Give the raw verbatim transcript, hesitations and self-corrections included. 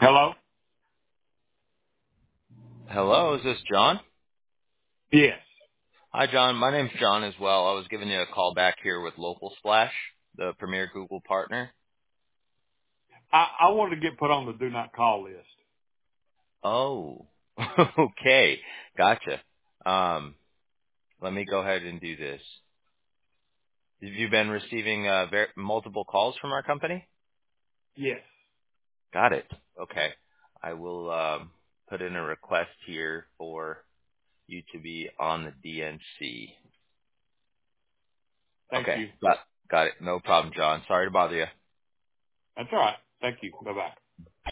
Hello? Hello, is this John? Yes. Hi, John. My name's John as well. I was giving you a call back here with Local Splash, the premier Google partner. I, I wanted to get put on the do not call list. Oh, okay. Gotcha. Um, let me go ahead and do this. Have you been receiving uh, ver- multiple calls from our company? Yes. Got it. Okay. I will um, put in a request here for you to be on the D N C. Thank Okay. you. Got, got it. No problem, John. Sorry to bother you. That's all right. Thank you. Bye bye.